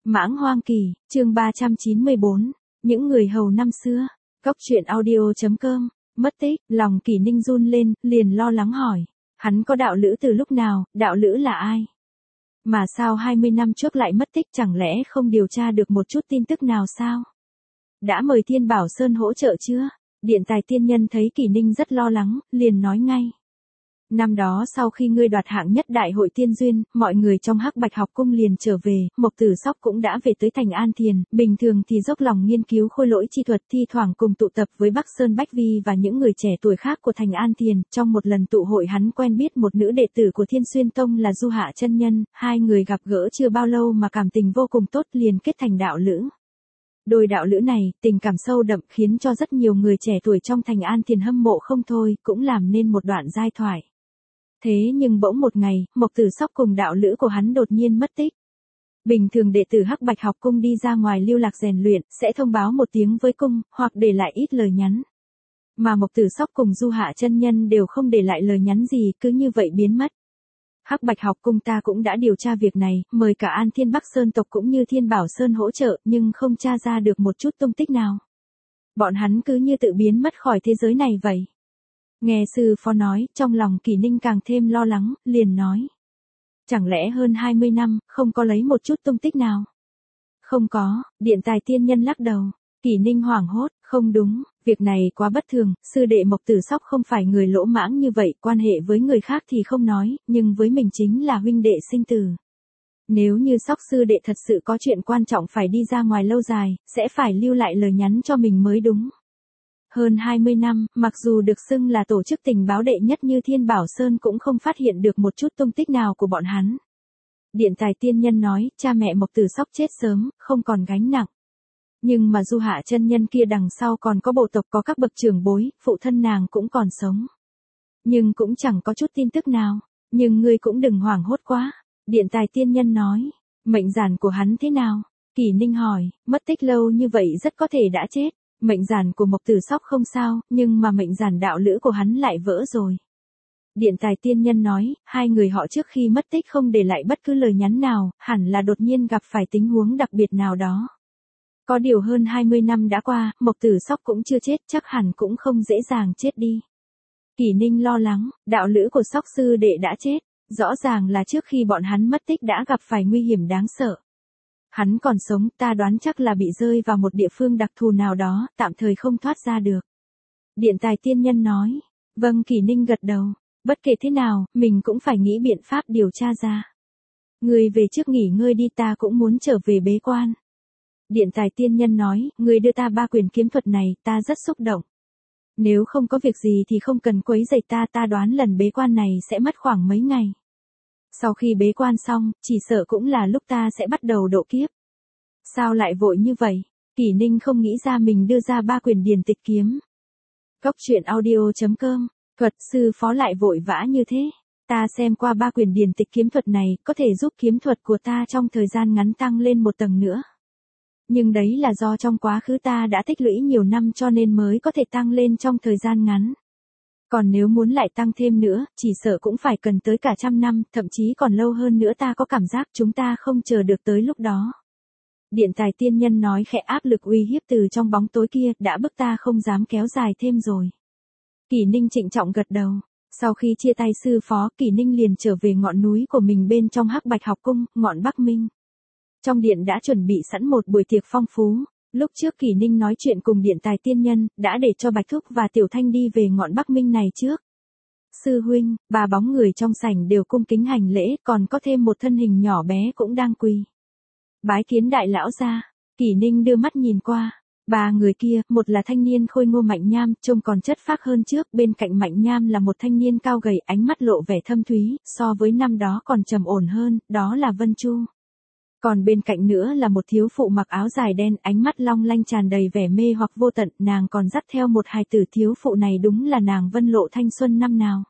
Mãng Hoang Kỳ, chương 394, những người hầu năm xưa. Cốc truyện audio.com. Mất tích, lòng Kỳ Ninh run lên, liền lo lắng hỏi. Hắn có đạo lữ từ lúc nào, đạo lữ là ai? Mà sao 20 năm trước lại mất tích, chẳng lẽ không điều tra được một chút tin tức nào sao? Đã mời Thiên Bảo Sơn hỗ trợ chưa? Điện Tài tiên nhân thấy Kỳ Ninh rất lo lắng, liền nói ngay. Năm đó sau khi ngươi đoạt hạng nhất đại hội tiên duyên, mọi người trong Hắc Bạch học cung liền trở về, Mộc Tử Sóc cũng đã về tới thành An Thiền, bình thường thì dốc lòng nghiên cứu khôi lỗi chi thuật, thi thoảng cùng tụ tập với Bắc Sơn Bách Vi và những người trẻ tuổi khác của thành An Thiền. Trong một lần tụ hội hắn quen biết một nữ đệ tử của Thiên Xuyên Tông là Du Hạ chân nhân, hai người gặp gỡ chưa bao lâu mà cảm tình vô cùng tốt, liền kết thành đạo lữ. Đôi đạo lữ này, tình cảm sâu đậm khiến cho rất nhiều người trẻ tuổi trong thành An Thiền hâm mộ không thôi, cũng làm nên một đoạn giai thoại. Thế nhưng bỗng một ngày, Mộc Tử Sóc cùng đạo lữ của hắn đột nhiên mất tích. Bình thường đệ tử Hắc Bạch học cung đi ra ngoài lưu lạc rèn luyện, sẽ thông báo một tiếng với cung, hoặc để lại ít lời nhắn. Mà Mộc Tử Sóc cùng Du Hạ chân nhân đều không để lại lời nhắn gì, cứ như vậy biến mất. Hắc Bạch học cung ta cũng đã điều tra việc này, mời cả An Thiên Bắc Sơn tộc cũng như Thiên Bảo Sơn hỗ trợ, nhưng không tra ra được một chút tung tích nào. Bọn hắn cứ như tự biến mất khỏi thế giới này vậy. Nghe sư phó nói, trong lòng Kỳ Ninh càng thêm lo lắng, liền nói. Chẳng lẽ hơn 20 năm, không có lấy một chút tung tích nào? Không có, Điện Tài tiên nhân lắc đầu. Kỳ Ninh hoảng hốt, không đúng, việc này quá bất thường, sư đệ Mộc Tử Sóc không phải người lỗ mãng như vậy, quan hệ với người khác thì không nói, nhưng với mình chính là huynh đệ sinh tử. Nếu như Sóc sư đệ thật sự có chuyện quan trọng phải đi ra ngoài lâu dài, sẽ phải lưu lại lời nhắn cho mình mới đúng. Hơn 20 năm, mặc dù được xưng là tổ chức tình báo đệ nhất như Thiên Bảo Sơn cũng không phát hiện được một chút tung tích nào của bọn hắn. Điện Tài tiên nhân nói, cha mẹ Mộc Tử Sóc chết sớm, không còn gánh nặng. Nhưng mà Du Hạ chân nhân kia đằng sau còn có bộ tộc, có các bậc trưởng bối, phụ thân nàng cũng còn sống. Nhưng cũng chẳng có chút tin tức nào, nhưng ngươi cũng đừng hoảng hốt quá. Điện Tài tiên nhân nói, mệnh giản của hắn thế nào? Kỳ Ninh hỏi, mất tích lâu như vậy rất có thể đã chết. Mệnh giản của Mộc Tử Sóc không sao, nhưng mà mệnh giản đạo lữ của hắn lại vỡ rồi. Điện Tài tiên nhân nói, hai người họ trước khi mất tích không để lại bất cứ lời nhắn nào, hẳn là đột nhiên gặp phải tình huống đặc biệt nào đó. Có điều hơn 20 năm đã qua, Mộc Tử Sóc cũng chưa chết, chắc hẳn cũng không dễ dàng chết đi. Kỳ Ninh lo lắng, đạo lữ của Sóc sư đệ đã chết, rõ ràng là trước khi bọn hắn mất tích đã gặp phải nguy hiểm đáng sợ. Hắn còn sống, ta đoán chắc là bị rơi vào một địa phương đặc thù nào đó, tạm thời không thoát ra được. Điện Tài tiên nhân nói. Vâng, Kỳ Ninh gật đầu. Bất kể thế nào, mình cũng phải nghĩ biện pháp điều tra ra. Ngươi về trước nghỉ ngơi đi, ta cũng muốn trở về bế quan. Điện Tài tiên nhân nói, ngươi đưa ta 3 quyền kiếm thuật này, ta rất xúc động. Nếu không có việc gì thì không cần quấy rầy ta đoán lần bế quan này sẽ mất khoảng mấy ngày. Sau khi bế quan xong, chỉ sợ cũng là lúc ta sẽ bắt đầu độ kiếp. Sao lại vội như vậy? Kỳ Ninh không nghĩ ra mình đưa ra 3 quyền điển tịch kiếm. Cốc truyện audio.com. Thuật sư phó lại vội vã như thế. Ta xem qua 3 quyền điển tịch kiếm thuật này, có thể giúp kiếm thuật của ta trong thời gian ngắn tăng lên một tầng nữa. Nhưng đấy là do trong quá khứ ta đã tích lũy nhiều năm cho nên mới có thể tăng lên trong thời gian ngắn. Còn nếu muốn lại tăng thêm nữa, chỉ sợ cũng phải cần tới cả 100 năm, thậm chí còn lâu hơn nữa, ta có cảm giác chúng ta không chờ được tới lúc đó. Điện Tài tiên nhân nói khẽ, áp lực uy hiếp từ trong bóng tối kia, đã bức ta không dám kéo dài thêm rồi. Kỳ Ninh trịnh trọng gật đầu. Sau khi chia tay sư phó, Kỳ Ninh liền trở về ngọn núi của mình bên trong Hắc Bạch học cung, ngọn Bắc Minh. Trong điện đã chuẩn bị sẵn một buổi tiệc phong phú. Lúc trước Kỳ Ninh nói chuyện cùng Điện Tài tiên nhân, đã để cho Bạch Thúc và Tiểu Thanh đi về ngọn Bắc Minh này trước. Sư huynh, 3 bóng người trong sảnh đều cung kính hành lễ, còn có thêm một thân hình nhỏ bé cũng đang quỳ. Bái kiến đại lão gia. Kỳ Ninh đưa mắt nhìn qua. 3 người kia, một là thanh niên khôi ngô Mạnh Nham, trông còn chất phác hơn trước, bên cạnh Mạnh Nham là một thanh niên cao gầy, ánh mắt lộ vẻ thâm thúy, so với năm đó còn trầm ổn hơn, đó là Vân Chu. Còn bên cạnh nữa là một thiếu phụ mặc áo dài đen, ánh mắt long lanh tràn đầy vẻ mê hoặc vô tận, nàng còn dắt theo một hài tử, thiếu phụ này đúng là nàng Vân Lộ thanh xuân năm nào.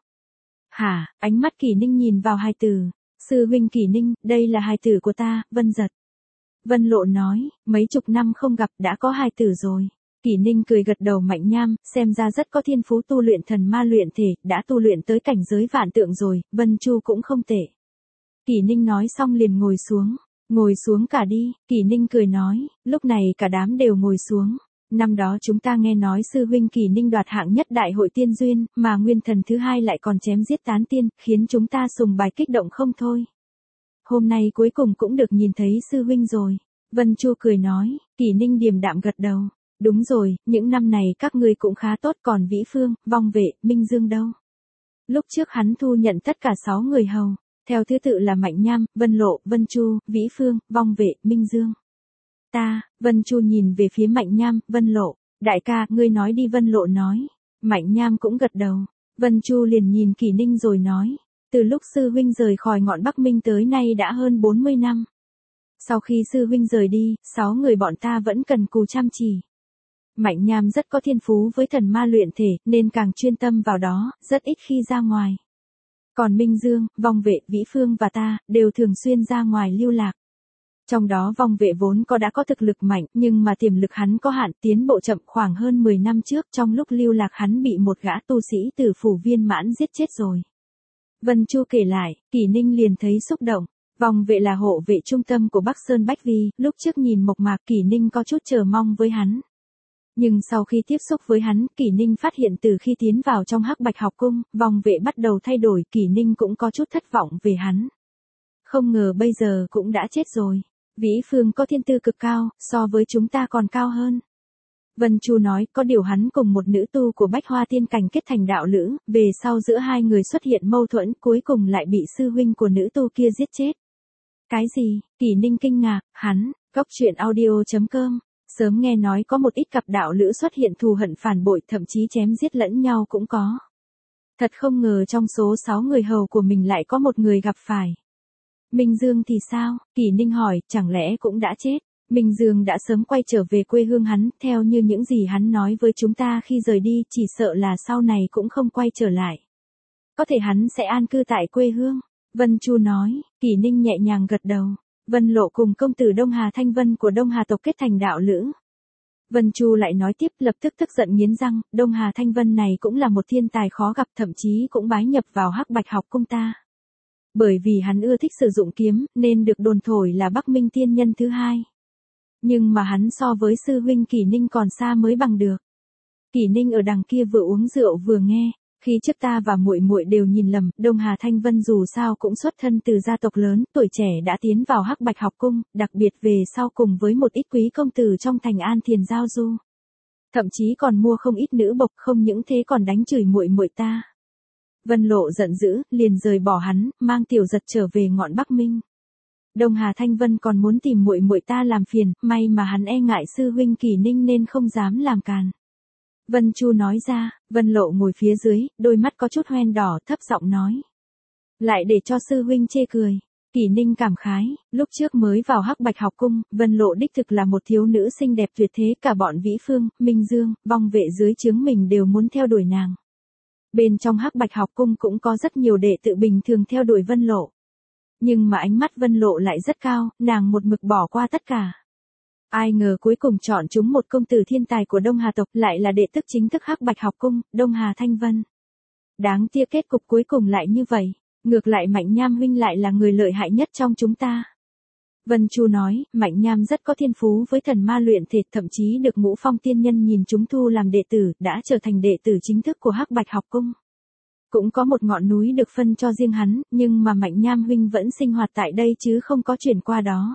Hả, ánh mắt Kỳ Ninh nhìn vào hài tử. Sư huynh Kỳ Ninh, đây là hài tử của ta, Vân Giật. Vân Lộ nói, mấy chục năm không gặp đã có hài tử rồi. Kỳ Ninh cười gật đầu. Mạnh Nham, xem ra rất có thiên phú tu luyện thần ma luyện thể, đã tu luyện tới cảnh giới vạn tượng rồi, Vân Chu cũng không tệ. Kỳ Ninh nói xong liền ngồi xuống. Ngồi xuống cả đi, Kỷ Ninh cười nói, lúc này cả đám đều ngồi xuống. Năm đó chúng ta nghe nói sư huynh Kỷ Ninh đoạt hạng nhất đại hội tiên duyên, mà nguyên thần thứ hai lại còn chém giết tán tiên, khiến chúng ta sùng bái kích động không thôi. Hôm nay cuối cùng cũng được nhìn thấy sư huynh rồi. Vân Chu cười nói, Kỷ Ninh điềm đạm gật đầu. Đúng rồi, những năm này các ngươi cũng khá tốt, còn Vĩ Phương, Vong Vệ, Minh Dương đâu? Lúc trước hắn thu nhận tất cả 6 người hầu, theo thứ tự là Mạnh Nham, Vân Lộ, Vân Chu, Vĩ Phương, Vong Vệ, Minh Dương. Vân Chu nhìn về phía Mạnh Nham, Vân Lộ, đại ca, ngươi nói đi. Vân Lộ nói. Mạnh Nham cũng gật đầu. Vân Chu liền nhìn Kỷ Ninh rồi nói, từ lúc sư huynh rời khỏi ngọn Bắc Minh tới nay đã hơn 40 năm. Sau khi sư huynh rời đi, 6 người bọn ta vẫn cần cù chăm chỉ. Mạnh Nham rất có thiên phú với thần ma luyện thể, nên càng chuyên tâm vào đó, rất ít khi ra ngoài. Còn Minh Dương, Vong Vệ, Vĩ Phương và ta, đều thường xuyên ra ngoài lưu lạc. Trong đó Vong Vệ vốn đã có thực lực mạnh, nhưng mà tiềm lực hắn có hạn, tiến bộ chậm. Khoảng hơn 10 năm trước, trong lúc lưu lạc hắn bị một gã tu sĩ từ phủ viên mãn giết chết rồi. Vân Chu kể lại, Kỷ Ninh liền thấy xúc động. Vong Vệ là hộ vệ trung tâm của Bắc Sơn Bách Vi, lúc trước nhìn mộc mạc Kỷ Ninh có chút chờ mong với hắn. Nhưng sau khi tiếp xúc với hắn, Kỷ Ninh phát hiện từ khi tiến vào trong Hắc Bạch học cung, Vong Vệ bắt đầu thay đổi, Kỷ Ninh cũng có chút thất vọng về hắn. Không ngờ bây giờ cũng đã chết rồi. Vĩ Phương có thiên tư cực cao, so với chúng ta còn cao hơn. Vân Chu nói, có điều hắn cùng một nữ tu của Bách Hoa Tiên Cảnh kết thành đạo lữ, về sau giữa hai người xuất hiện mâu thuẫn, cuối cùng lại bị sư huynh của nữ tu kia giết chết. Cái gì? Kỷ Ninh kinh ngạc, hắn, coctruyện.audio.com. Sớm nghe nói có một ít cặp đạo lữ xuất hiện thù hận phản bội, thậm chí chém giết lẫn nhau cũng có. Thật không ngờ trong số 6 người hầu của mình lại có một người gặp phải. Minh Dương thì sao? Kỷ Ninh hỏi, chẳng lẽ cũng đã chết? Minh Dương đã sớm quay trở về quê hương hắn, theo như những gì hắn nói với chúng ta khi rời đi, chỉ sợ là sau này cũng không quay trở lại. Có thể hắn sẽ an cư tại quê hương. Vân Chu nói. Kỷ Ninh nhẹ nhàng gật đầu. Vân Lộ cùng công tử Đông Hà Thanh Vân của Đông Hà tộc kết thành đạo lữ. Vân Chu lại nói tiếp, lập tức tức giận nghiến răng, Đông Hà Thanh Vân này cũng là một thiên tài khó gặp, thậm chí cũng bái nhập vào Hắc Bạch học cung ta. Bởi vì hắn ưa thích sử dụng kiếm, nên được đồn thổi là Bắc Minh tiên nhân thứ hai. Nhưng mà hắn so với sư huynh Kỷ Ninh còn xa mới bằng được. Kỷ Ninh ở đằng kia vừa uống rượu vừa nghe, khi trước ta và muội muội đều nhìn lầm, Đông Hà Thanh Vân dù sao cũng xuất thân từ gia tộc lớn, tuổi trẻ đã tiến vào Hắc Bạch học cung, đặc biệt về sau cùng với một ít quý công tử trong thành An Thiền giao du. Thậm chí còn mua không ít nữ bộc, không những thế còn đánh chửi muội muội ta. Vân Lộ giận dữ, liền rời bỏ hắn, mang Tiểu Giật trở về ngọn Bắc Minh. Đông Hà Thanh Vân còn muốn tìm muội muội ta làm phiền, may mà hắn e ngại sư huynh Kỷ Ninh nên không dám làm càn. Vân Chu nói ra. Vân Lộ ngồi phía dưới, đôi mắt có chút hoen đỏ, thấp giọng nói. Lại để cho sư huynh chê cười. Kỷ Ninh cảm khái, lúc trước mới vào Hắc Bạch học cung, Vân Lộ đích thực là một thiếu nữ xinh đẹp tuyệt thế, cả bọn Vĩ Phương, Minh Dương, Vong Vệ dưới trướng mình đều muốn theo đuổi nàng. Bên trong Hắc Bạch học cung cũng có rất nhiều đệ tử bình thường theo đuổi Vân Lộ. Nhưng mà ánh mắt Vân Lộ lại rất cao, nàng một mực bỏ qua tất cả. Ai ngờ cuối cùng chọn chúng một công tử thiên tài của Đông Hà tộc, lại là đệ tức chính thức Hắc Bạch học cung, Đông Hà Thanh Vân. Đáng tiếc kết cục cuối cùng lại như vậy, ngược lại Mạnh Nham huynh lại là người lợi hại nhất trong chúng ta. Vân Chu nói, Mạnh Nham rất có thiên phú với thần ma luyện thể, thậm chí được Ngũ Phong tiên nhân nhìn chúng thu làm đệ tử, đã trở thành đệ tử chính thức của Hắc Bạch học cung. Cũng có một ngọn núi được phân cho riêng hắn, nhưng mà Mạnh Nham huynh vẫn sinh hoạt tại đây chứ không có chuyển qua đó.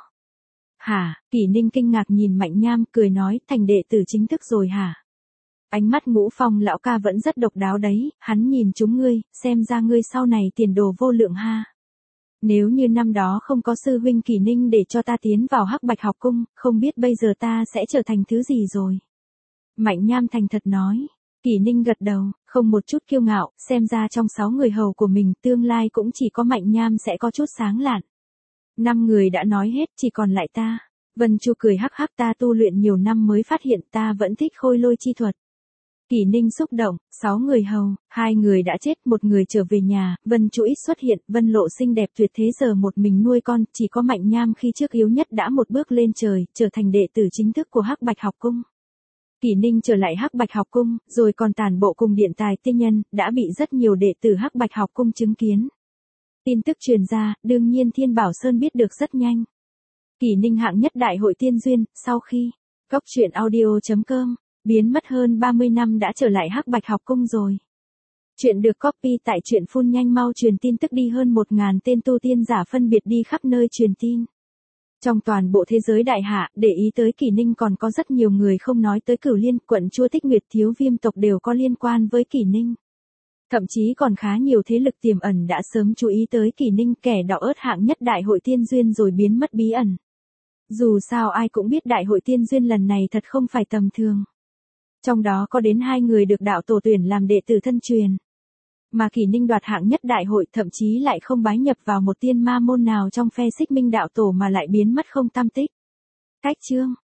Hả? Kỷ Ninh kinh ngạc nhìn Mạnh Nham, cười nói, thành đệ tử chính thức rồi hả? Ánh mắt Ngũ Phong lão ca vẫn rất độc đáo đấy, hắn nhìn chúng ngươi, xem ra ngươi sau này tiền đồ vô lượng ha. Nếu như năm đó không có sư huynh Kỷ Ninh để cho ta tiến vào Hắc Bạch học cung, không biết bây giờ ta sẽ trở thành thứ gì rồi. Mạnh Nham thành thật nói. Kỷ Ninh gật đầu, không một chút kiêu ngạo, xem ra trong 6 người hầu của mình, tương lai cũng chỉ có Mạnh Nham sẽ có chút sáng lạn. 5 người đã nói hết, chỉ còn lại ta. Vân Chu cười hắc hắc, ta tu luyện nhiều năm mới phát hiện ta vẫn thích khôi lôi chi thuật. Kỷ Ninh xúc động, 6 người hầu, 2 người đã chết, 1 người trở về nhà, Vân Chu ít xuất hiện, Vân Lộ xinh đẹp tuyệt thế giờ một mình nuôi con, chỉ có Mạnh Nham khi trước yếu nhất đã một bước lên trời, trở thành đệ tử chính thức của Hắc Bạch học cung. Kỷ Ninh trở lại Hắc Bạch học cung, rồi còn tản bộ cùng điện tài tiên nhân, đã bị rất nhiều đệ tử Hắc Bạch học cung chứng kiến. Tin tức truyền ra, đương nhiên Thiên Bảo Sơn biết được rất nhanh. Kỷ Ninh hạng nhất đại hội tiên duyên, sau khi Cốc truyện audio.com biến mất hơn 30 năm đã trở lại Hắc Bạch học cung rồi. Chuyện được copy tại truyện phun nhanh mau truyền tin tức đi hơn 1000 tên tu tiên giả phân biệt đi khắp nơi truyền tin. Trong toàn bộ thế giới đại hạ, để ý tới Kỷ Ninh còn có rất nhiều người không nói tới Cửu Liên, quận Chua Tích Nguyệt Thiếu Viêm tộc đều có liên quan với Kỷ Ninh. Thậm chí còn khá nhiều thế lực tiềm ẩn đã sớm chú ý tới Kỷ Ninh, kẻ đỏ ớt hạng nhất đại hội tiên duyên rồi biến mất bí ẩn. Dù sao ai cũng biết đại hội tiên duyên lần này thật không phải tầm thường. Trong đó có đến 2 người được đạo tổ tuyển làm đệ tử thân truyền. Mà Kỷ Ninh đoạt hạng nhất đại hội thậm chí lại không bái nhập vào một tiên ma môn nào trong phe Xích Minh đạo tổ mà lại biến mất không tăm tích. Cách chương